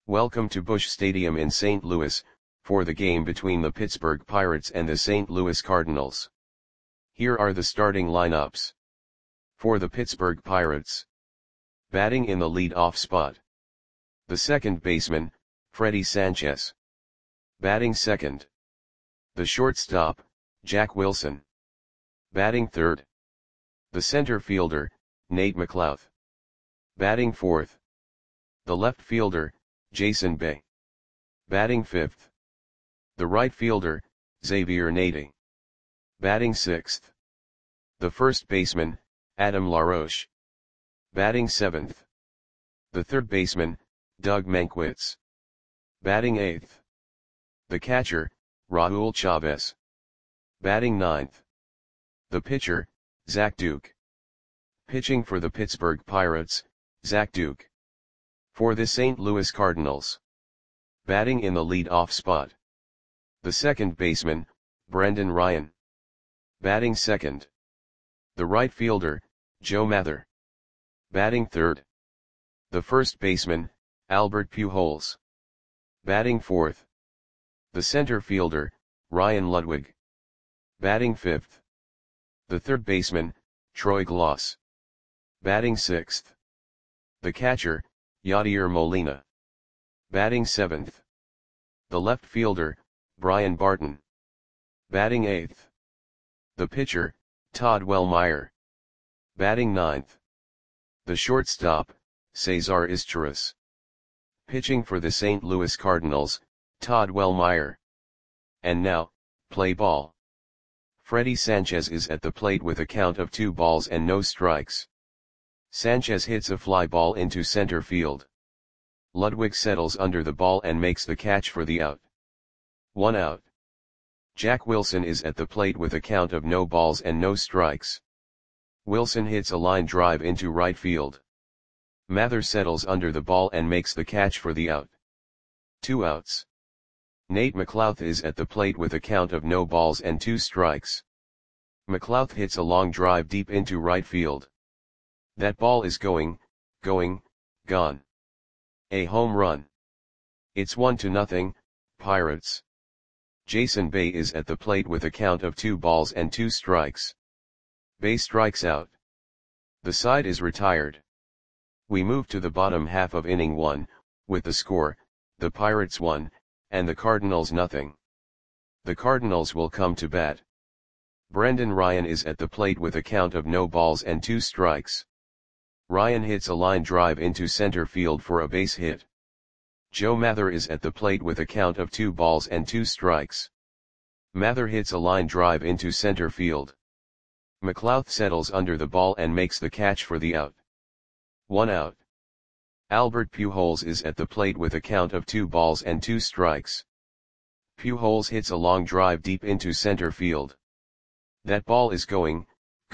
Welcome to Busch Stadium in St. Louis, for the game between the Pittsburgh Pirates and the St. Louis Cardinals. Here are the starting lineups. For the Pittsburgh Pirates. Batting in the lead-off spot. The second baseman, Freddie Sanchez. Batting second. The shortstop, Jack Wilson. Batting third. The center fielder, Nate McLouth. Batting fourth. The left fielder, Jason Bay. Batting fifth. The right fielder, Xavier Nady. Batting sixth. The first baseman, Adam LaRoche. Batting seventh. The third baseman, Doug Mankiewicz. Batting eighth. The catcher, Raul Chavez. Batting ninth. The pitcher, Zach Duke. Pitching for the Pittsburgh Pirates, Zach Duke. For the St. Louis Cardinals. Batting in the lead-off spot. The second baseman, Brendan Ryan. Batting second. The right fielder, Joe Mather. Batting third. The first baseman, Albert Pujols. Batting fourth. The center fielder, Ryan Ludwig. Batting fifth. The third baseman, Troy Glaus. Batting sixth. The catcher, Yadier Molina. Batting seventh. The left fielder, Brian Barton. Batting eighth. The pitcher, Todd Wellmeyer. Batting ninth. The shortstop, Cesar Izturis. Pitching for the St. Louis Cardinals, Todd Wellmeyer. And now, play ball. Freddie Sanchez is at the plate with a count of 2 balls and no strikes. Sanchez hits a fly ball into center field. Ludwig settles under the ball and makes the catch for the out. 1 out. Jack Wilson is at the plate with a count of no balls and no strikes. Wilson hits a line drive into right field. Mather settles under the ball and makes the catch for the out. 2 outs. Nate McLouth is at the plate with a count of no balls and 2 strikes. McLouth hits a long drive deep into right field. That ball is gone. A home run. It's 1-0, Pirates. Jason Bay is at the plate with a count of 2 balls and 2 strikes. Bay strikes out. The side is retired. We move to the bottom half of inning 1, with the score, the Pirates 1, and the Cardinals 0. The Cardinals will come to bat. Brendan Ryan is at the plate with a count of no balls and 2 strikes. Ryan hits a line drive into center field for a base hit. Joe Mather is at the plate with a count of 2 balls and 2 strikes. Mather hits a line drive into center field. McLouth settles under the ball and makes the catch for the out. 1 out. Albert Pujols is at the plate with a count of 2 balls and 2 strikes. Pujols hits a long drive deep into center field. That ball is gone.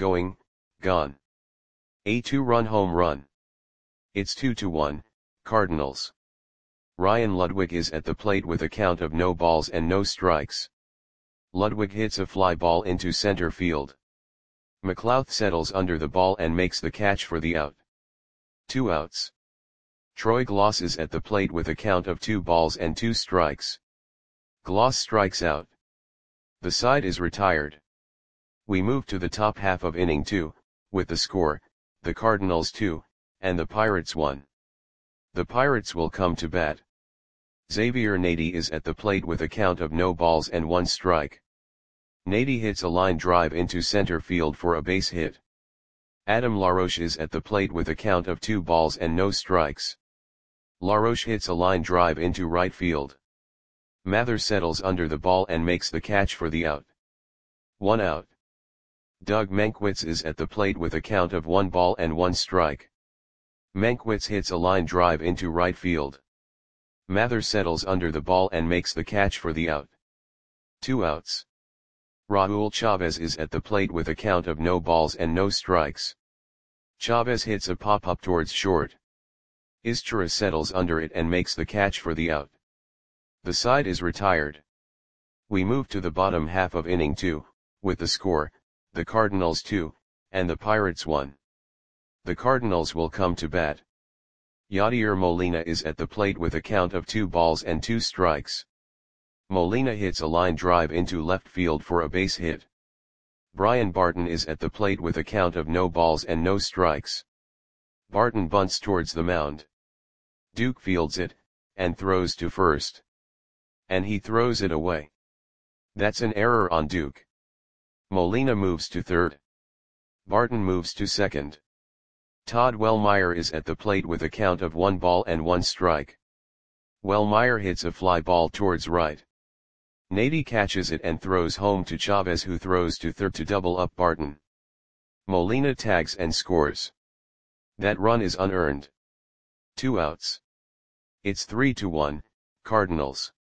A 2-run home run. It's 2-1, Cardinals. Ryan Ludwig is at the plate with a count of no balls and no strikes. Ludwig hits a fly ball into center field. McLouth settles under the ball and makes the catch for the out. 2 outs. Troy Glaus is at the plate with a count of 2 balls and 2 strikes. Glaus strikes out. The side is retired. We move to the top half of inning 2, with the score, the Cardinals 2, and the Pirates 1. The Pirates will come to bat. Xavier Nady is at the plate with a count of no balls and 1 strike. Nady hits a line drive into center field for a base hit. Adam LaRoche is at the plate with a count of 2 balls and no strikes. LaRoche hits a line drive into right field. Mather settles under the ball and makes the catch for the out. 1 out. Doug Mankiewicz is at the plate with a count of 1 ball and 1 strike. Mankiewicz hits a line drive into right field. Mather settles under the ball and makes the catch for the out. 2 outs. Raul Chavez is at the plate with a count of no balls and no strikes. Chavez hits a pop-up towards short. Izturis settles under it and makes the catch for the out. The side is retired. We move to the bottom half of inning 2, with the score, the Cardinals 2, and the Pirates 1. The Cardinals will come to bat. Yadier Molina is at the plate with a count of 2 balls and 2 strikes. Molina hits a line drive into left field for a base hit. Brian Barton is at the plate with a count of no balls and no strikes. Barton bunts towards the mound. Duke fields it, and throws to first. And he throws it away. That's an error on Duke. Molina moves to third. Barton moves to second. Todd Wellmeyer is at the plate with a count of 1 ball and 1 strike. Wellmeyer hits a fly ball towards right. Nady catches it and throws home to Chavez, who throws to third to double up Barton. Molina tags and scores. That run is unearned. 2 outs. It's 3-1, Cardinals.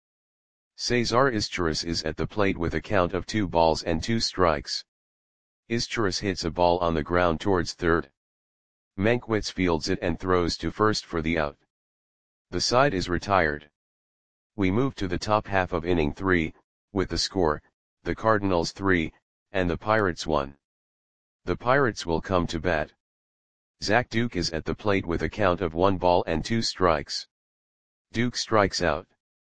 Cesar Izturis is at the plate with a count of 2 balls and 2 strikes. Izturis hits a ball on the ground towards third. Mankiewicz fields it and throws to first for the out. The side is retired. We move to the top half of inning 3, with the score, the Cardinals 3, and the Pirates 1. The Pirates will come to bat. Zach Duke is at the plate with a count of 1 ball and 2 strikes. Duke strikes out.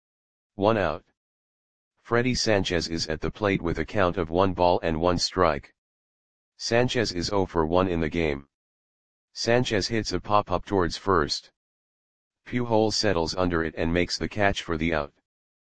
1 out. Freddy Sanchez is at the plate with a count of 1 ball and 1 strike. Sanchez is 0 for 1 in the game. Sanchez hits a pop-up towards first. Pujols settles under it and makes the catch for the out.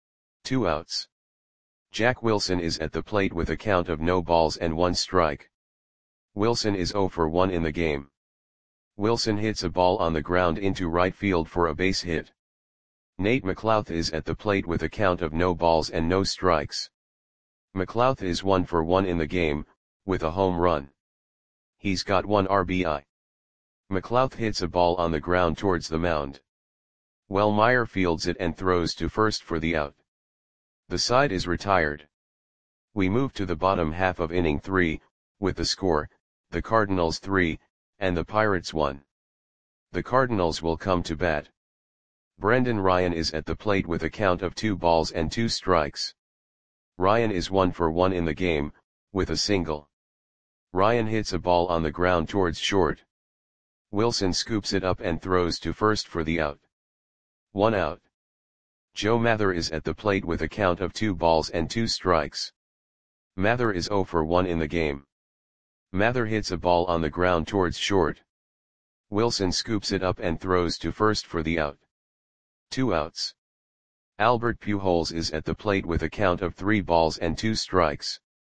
2 outs. Jack Wilson is at the plate with a count of no balls and 1 strike. Wilson is 0 for 1 in the game. Wilson hits a ball on the ground into right field for a base hit. Nate McLouth is at the plate with a count of no balls and no strikes. McLouth is 1 for 1 in the game, with a home run. He's got 1 RBI. McLouth hits a ball on the ground towards the mound. Wellmeyer fields it and throws to first for the out. The side is retired. We move to the bottom half of inning 3, with the score, the Cardinals 3, and the Pirates 1. The Cardinals will come to bat. Brendan Ryan is at the plate with a count of 2 balls and 2 strikes. Ryan is 1 for 1 in the game, with a single. Ryan hits a ball on the ground towards short. Wilson scoops it up and throws to first for the out. 1 out. Joe Mather is at the plate with a count of 2 balls and 2 strikes. Mather is 0 for 1 in the game. Mather hits a ball on the ground towards short. Wilson scoops it up and throws to first for the out. 2 outs. Albert Pujols is at the plate with a count of 3 balls and 2 strikes.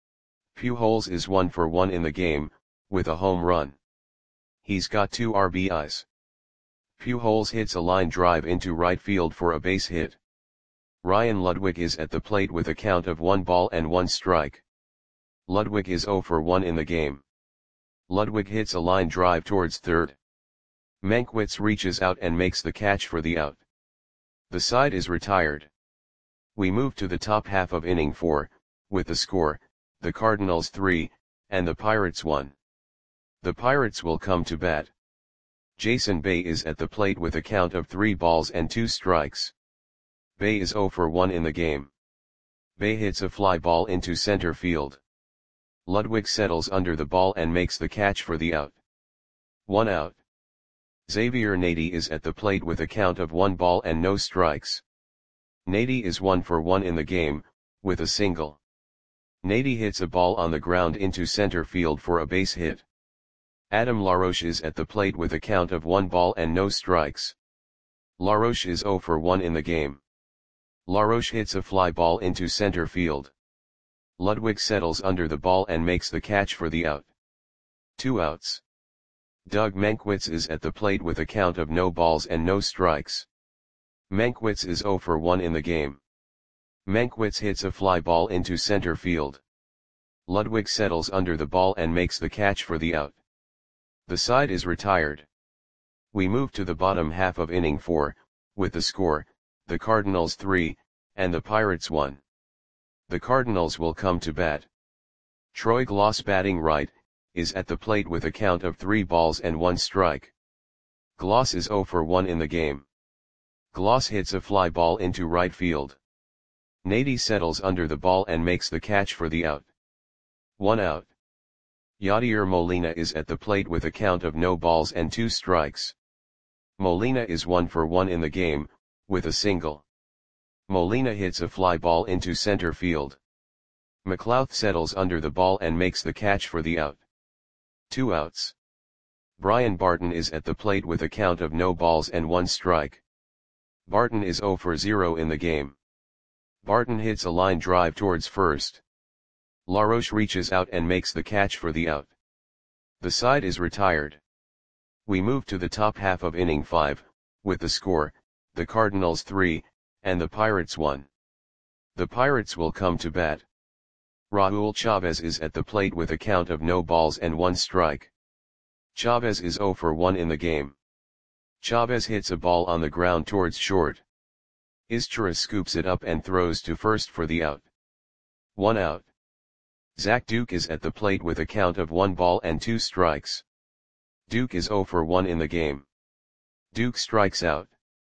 Pujols is 1 for 1 in the game, with a home run. He's got 2 RBIs. Pujols hits a line drive into right field for a base hit. Ryan Ludwig is at the plate with a count of 1 ball and 1 strike. Ludwig is 0 for 1 in the game. Ludwig hits a line drive towards third. Mankiewicz reaches out and makes the catch for the out. The side is retired. We move to the top half of inning 4, with the score, the Cardinals 3, and the Pirates 1. The Pirates will come to bat. Jason Bay is at the plate with a count of 3 balls and 2 strikes. Bay is 0 for 1 in the game. Bay hits a fly ball into center field. Ludwig settles under the ball and makes the catch for the out. 1 out. Xavier Nady is at the plate with a count of 1 ball and no strikes. Nady is 1 for 1 in the game, with a single. Nady hits a ball on the ground into center field for a base hit. Adam LaRoche is at the plate with a count of 1 ball and no strikes. LaRoche is 0 for 1 in the game. LaRoche hits a fly ball into center field. Ludwig settles under the ball and makes the catch for the out. 2 outs. Doug Mankiewicz is at the plate with a count of no balls and no strikes. Mankiewicz is 0 for 1 in the game. Mankiewicz hits a fly ball into center field. Ludwig settles under the ball and makes the catch for the out. The side is retired. We move to the bottom half of inning 4, with the score, the Cardinals 3, and the Pirates 1. The Cardinals will come to bat. Troy Glaus, batting right, is at the plate with a count of 3 balls and 1 strike. Glaus is 0 for 1 in the game. Glaus hits a fly ball into right field. Nady settles under the ball and makes the catch for the out. 1 out. Yadier Molina is at the plate with a count of no balls and 2 strikes. Molina is 1 for 1 in the game, with a single. Molina hits a fly ball into center field. McLouth settles under the ball and makes the catch for the out. 2 outs. Brian Barton is at the plate with a count of no balls and 1 strike. Barton is 0 for 0 in the game. Barton hits a line drive towards first. LaRoche reaches out and makes the catch for the out. The side is retired. We move to the top half of inning 5, with the score, the Cardinals 3, and the Pirates 1. The Pirates will come to bat. Raul Chavez is at the plate with a count of no balls and 1 strike. Chavez is 0 for 1 in the game. Chavez hits a ball on the ground towards short. Izturis scoops it up and throws to first for the out. 1 out. Zach Duke is at the plate with a count of 1 ball and 2 strikes. Duke is 0 for 1 in the game. Duke strikes out.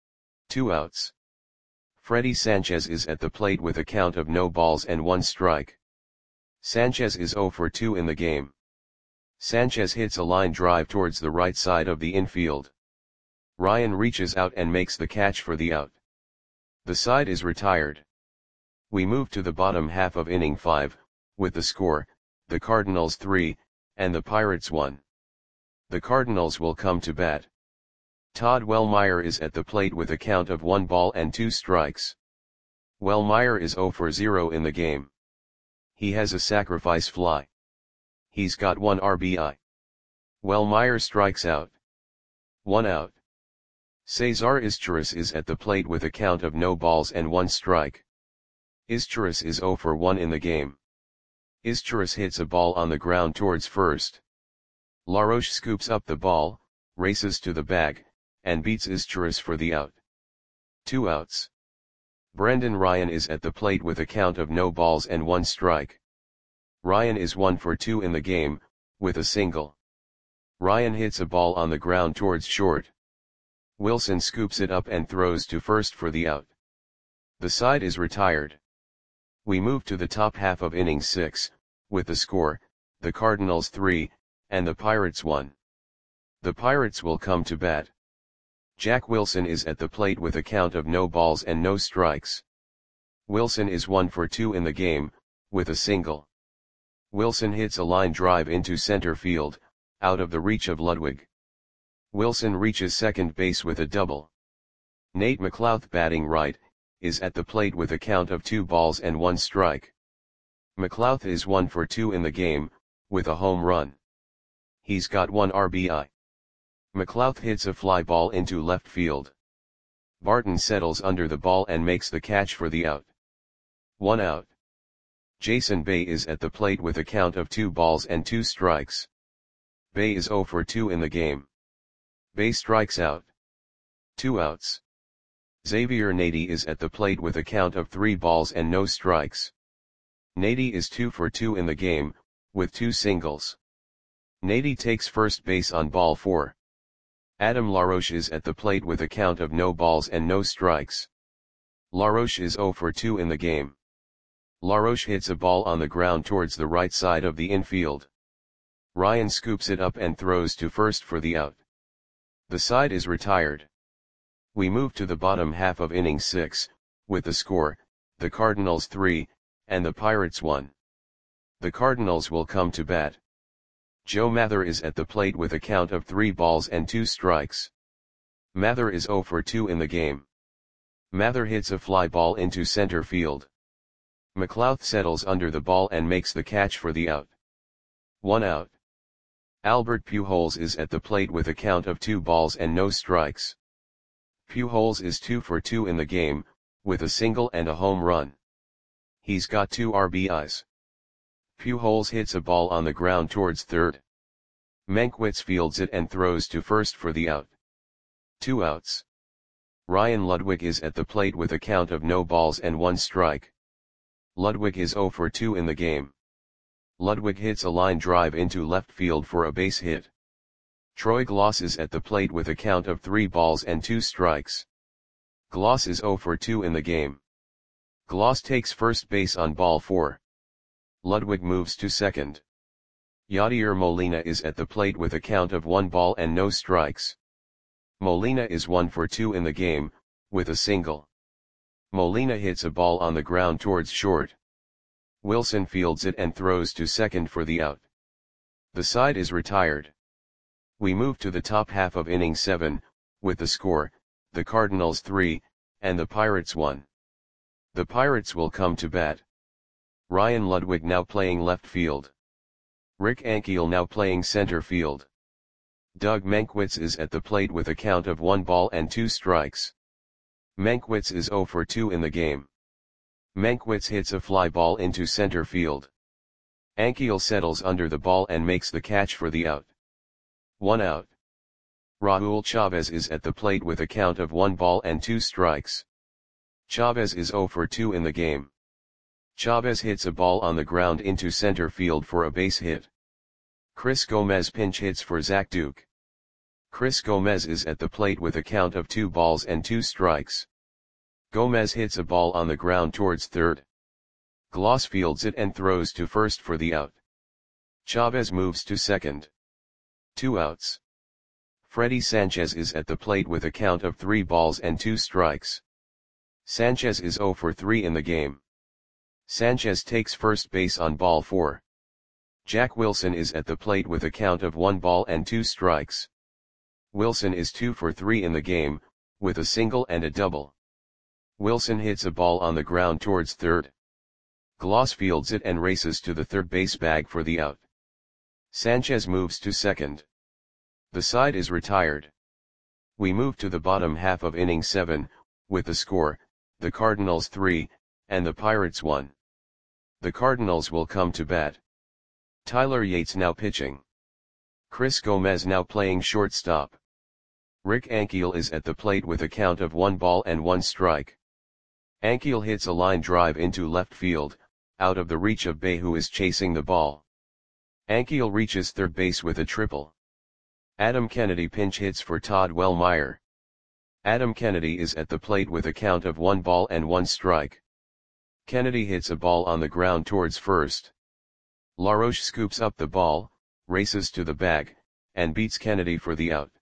2 outs. Freddy Sanchez is at the plate with a count of no balls and 1 strike. Sanchez is 0 for 2 in the game. Sanchez hits a line drive towards the right side of the infield. Ryan reaches out and makes the catch for the out. The side is retired. We move to the bottom half of inning 5, with the score, the Cardinals 3, and the Pirates 1. The Cardinals will come to bat. Todd Wellmeyer is at the plate with a count of 1 ball and 2 strikes. Wellmeyer is 0 for 0 in the game. He has a sacrifice fly. He's got 1 RBI. Wellmeyer strikes out. 1 out. Cesar Izturis is at the plate with a count of no balls and 1 strike. Izturis is 0 for 1 in the game. Izturis hits a ball on the ground towards first. LaRoche scoops up the ball, races to the bag, and beats Izturis for the out. 2 outs. Brendan Ryan is at the plate with a count of no balls and 1 strike. Ryan is 1 for 2 in the game, with a single. Ryan hits a ball on the ground towards short. Wilson scoops it up and throws to first for the out. The side is retired. We move to the top half of inning 6, with the score, the Cardinals 3, and the Pirates 1. The Pirates will come to bat. Jack Wilson is at the plate with a count of no balls and no strikes. Wilson is 1 for 2 in the game, with a single. Wilson hits a line drive into center field, out of the reach of Ludwig. Wilson reaches second base with a double. Nate McLouth, batting right, is at the plate with a count of 2 balls and 1 strike. McLouth is 1 for 2 in the game, with a home run. He's got 1 RBI. McLouth hits a fly ball into left field. Barton settles under the ball and makes the catch for the out. 1 out. Jason Bay is at the plate with a count of 2 balls and 2 strikes. Bay is 0 for 2 in the game. Bay strikes out. 2 outs. Xavier Nady is at the plate with a count of 3 balls and no strikes. Nady is 2 for 2 in the game, with 2 singles. Nady takes first base on ball 4. Adam LaRoche is at the plate with a count of no balls and no strikes. LaRoche is 0 for 2 in the game. LaRoche hits a ball on the ground towards the right side of the infield. Ryan scoops it up and throws to first for the out. The side is retired. We move to the bottom half of inning 6, with the score, the Cardinals 3, and the Pirates 1. The Cardinals will come to bat. Joe Mather is at the plate with a count of 3 balls and 2 strikes. Mather is 0 for 2 in the game. Mather hits a fly ball into center field. McLouth settles under the ball and makes the catch for the out. 1 out. Albert Pujols is at the plate with a count of 2 balls and no strikes. Pujols is 2 for 2 in the game, with a single and a home run. He's got 2 RBIs. Pujols hits a ball on the ground towards third. Mankiewicz fields it and throws to first for the out. 2 outs. Ryan Ludwig is at the plate with a count of no balls and 1 strike. Ludwig is 0 for 2 in the game. Ludwig hits a line drive into left field for a base hit. Troy Gloss is at the plate with a count of 3 balls and 2 strikes. Gloss is 0 for 2 in the game. Gloss takes first base on ball 4. Ludwig moves to second. Yadier Molina is at the plate with a count of 1 ball and no strikes. Molina is 1 for 2 in the game, with a single. Molina hits a ball on the ground towards short. Wilson fields it and throws to second for the out. The side is retired. We move to the top half of inning 7, with the score, the Cardinals 3, and the Pirates 1. The Pirates will come to bat. Ryan Ludwig now playing left field. Rick Ankiel now playing center field. Doug Mankiewicz is at the plate with a count of 1 ball and 2 strikes. Mankiewicz is 0 for 2 in the game. Mankiewicz hits a fly ball into center field. Ankiel settles under the ball and makes the catch for the out. 1 out. Raul Chavez is at the plate with a count of 1 ball and 2 strikes. Chavez is 0 for 2 in the game. Chavez hits a ball on the ground into center field for a base hit. Chris Gomez pinch hits for Zach Duke. Chris Gomez is at the plate with a count of 2 balls and 2 strikes. Gomez hits a ball on the ground towards third. Gloss fields it and throws to first for the out. Chavez moves to second. 2 outs. Freddy Sanchez is at the plate with a count of 3 balls and 2 strikes. Sanchez is 0 for 3 in the game. Sanchez takes first base on ball 4. Jack Wilson is at the plate with a count of 1 ball and 2 strikes. Wilson is 2 for 3 in the game, with a single and a double. Wilson hits a ball on the ground towards third. Gloss fields it and races to the third base bag for the out. Sanchez moves to second. The side is retired. We move to the bottom half of inning 7, with the score, the Cardinals 3, and the Pirates 1. The Cardinals will come to bat. Tyler Yates now pitching. Chris Gomez now playing shortstop. Rick Ankiel is at the plate with a count of 1 ball and 1 strike. Ankiel hits a line drive into left field, out of the reach of Bay, who is chasing the ball. Ankiel reaches third base with a triple. Adam Kennedy pinch hits for Todd Wellmeyer. Adam Kennedy is at the plate with a count of 1 ball and 1 strike. Kennedy hits a ball on the ground towards first. LaRoche scoops up the ball, races to the bag, and beats Kennedy for the out.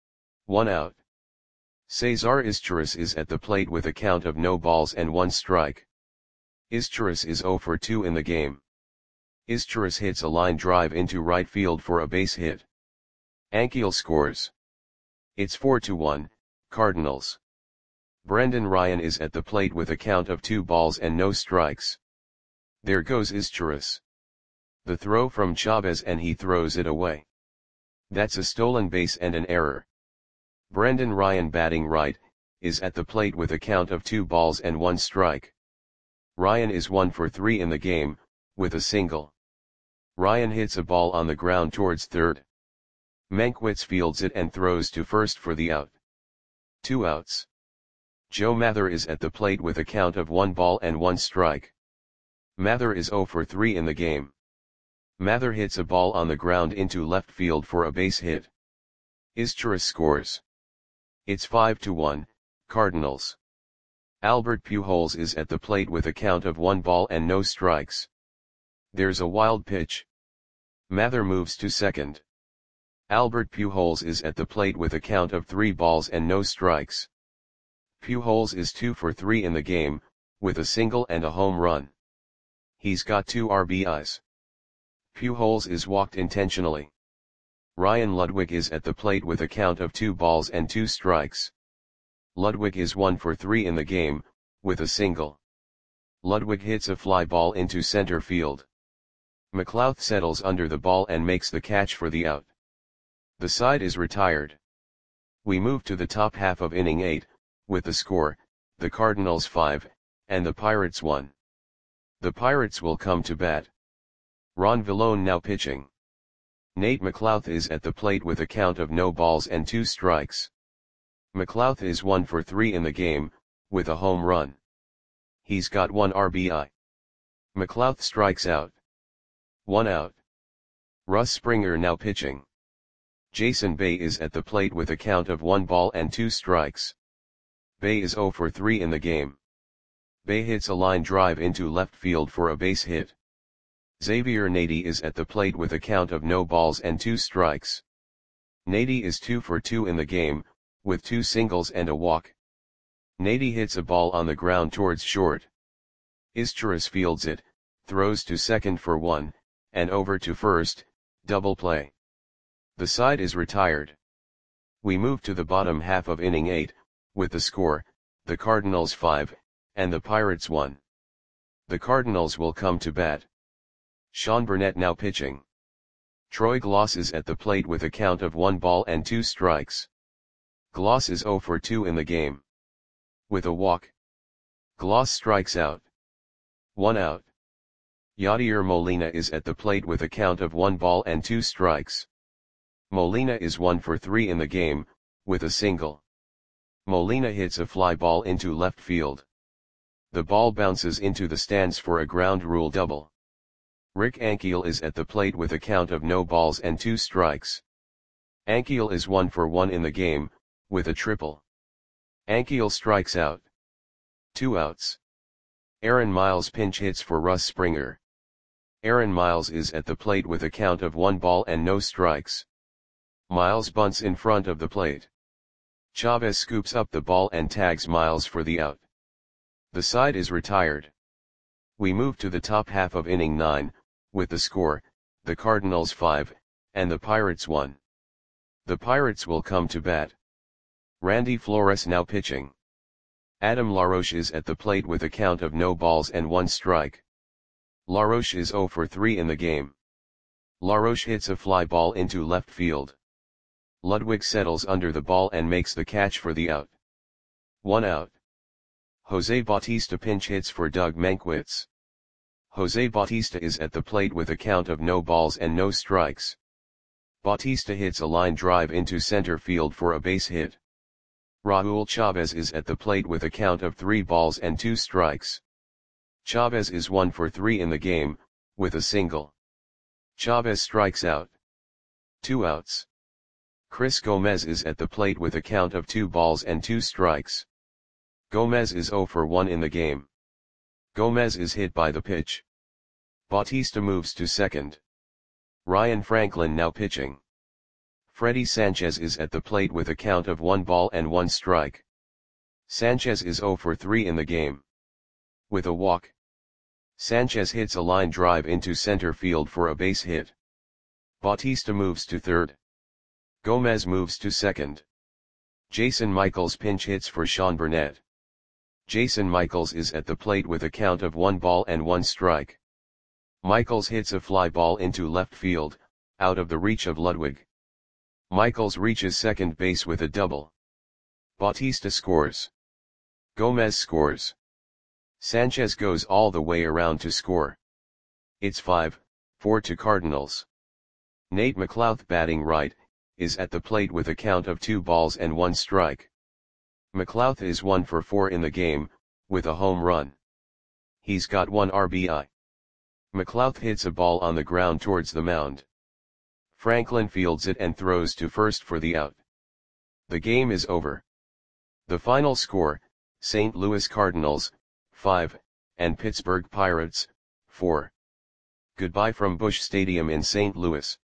1 out. Cesar Izturis is at the plate with a count of no balls and 1 strike. Izturis is 0 for 2 in the game. Izturis hits a line drive into right field for a base hit. Ankiel scores. It's 4-1, Cardinals. Brendan Ryan is at the plate with a count of 2 balls and no strikes. There goes Izturis. The throw from Chavez and he throws it away. That's a stolen base and an error. Brendan Ryan, batting right, is at the plate with a count of 2 balls and 1 strike. Ryan is 1 for 3 in the game, with a single. Ryan hits a ball on the ground towards third. Mankiewicz fields it and throws to first for the out. 2 outs. Joe Mather is at the plate with a count of 1 ball and 1 strike. Mather is 0 for 3 in the game. Mather hits a ball on the ground into left field for a base hit. Izturis scores. It's 5-1, Cardinals. Albert Pujols is at the plate with a count of 1 ball and no strikes. There's a wild pitch. Mather moves to second. Albert Pujols is at the plate with a count of 3 balls and no strikes. Pujols is 2 for 3 in the game, with a single and a home run. He's got 2 RBIs. Pujols is walked intentionally. Ryan Ludwig is at the plate with a count of 2 balls and 2 strikes. Ludwig is 1 for 3 in the game, with a single. Ludwig hits a fly ball into center field. McLouth settles under the ball and makes the catch for the out. The side is retired. We move to the top half of inning 8, with the score, the Cardinals 5, and the Pirates 1. The Pirates will come to bat. Ron Villone now pitching. Nate McLouth is at the plate with a count of no balls and 2 strikes. McLouth is 1 for 3 in the game, with a home run. He's got 1 RBI. McLouth strikes out. 1 out. Russ Springer now pitching. Jason Bay is at the plate with a count of 1 ball and 2 strikes. Bay is 0 for 3 in the game. Bay hits a line drive into left field for a base hit. Xavier Nady is at the plate with a count of no balls and 2 strikes. Nady is 2 for 2 in the game, with 2 singles and a walk. Nady hits a ball on the ground towards short. Izturis fields it, throws to second for 1, and over to first, double play. The side is retired. We move to the bottom half of inning 8, with the score, the Cardinals 5, and the Pirates 1. The Cardinals will come to bat. Sean Burnett now pitching. Troy Glaus is at the plate with a count of 1 ball and 2 strikes. Glaus is 0 for 2 in the game. With a walk. Glaus strikes out. 1 out. Yadier Molina is at the plate with a count of 1 ball and 2 strikes. Molina is 1 for 3 in the game, with a single. Molina hits a fly ball into left field. The ball bounces into the stands for a ground rule double. Rick Ankiel is at the plate with a count of no balls and 2 strikes. Ankiel is 1 for 1 in the game, with a triple. Ankiel strikes out. 2 outs. Aaron Miles pinch hits for Russ Springer. Aaron Miles is at the plate with a count of 1 ball and no strikes. Miles bunts in front of the plate. Chavez scoops up the ball and tags Miles for the out. The side is retired. We move to the top half of inning 9, with the score, the Cardinals 5, and the Pirates 1. The Pirates will come to bat. Randy Flores now pitching. Adam LaRoche is at the plate with a count of no balls and 1 strike. LaRoche is 0 for 3 in the game. LaRoche hits a fly ball into left field. Ludwig settles under the ball and makes the catch for the out. 1 out. Jose Bautista pinch hits for Doug Mankiewicz. Jose Bautista is at the plate with a count of no balls and no strikes. Bautista hits a line drive into center field for a base hit. Raul Chavez is at the plate with a count of 3 balls and 2 strikes. Chavez is 1 for 3 in the game, with a single. Chavez strikes out. 2 outs. Chris Gomez is at the plate with a count of 2 balls and 2 strikes. Gomez is 0 for 1 in the game. Gomez is hit by the pitch. Bautista moves to second. Ryan Franklin now pitching. Freddy Sanchez is at the plate with a count of 1 ball and 1 strike. Sanchez is 0 for 3 in the game. With a walk. Sanchez hits a line drive into center field for a base hit. Bautista moves to third. Gomez moves to second. Jason Michaels pinch hits for Sean Burnett. Jason Michaels is at the plate with a count of 1 ball and 1 strike. Michaels hits a fly ball into left field, out of the reach of Ludwig. Michaels reaches second base with a double. Bautista scores. Gomez scores. Sanchez goes all the way around to score. It's 5-4 to Cardinals. Nate McLouth batting right, is at the plate with a count of 2 balls and 1 strike. McLouth is 1 for 4 in the game, with a home run. He's got 1 RBI. McLouth hits a ball on the ground towards the mound. Franklin fields it and throws to first for the out. The game is over. The final score, St. Louis Cardinals, 5, and Pittsburgh Pirates, 4. Goodbye from Busch Stadium in St. Louis.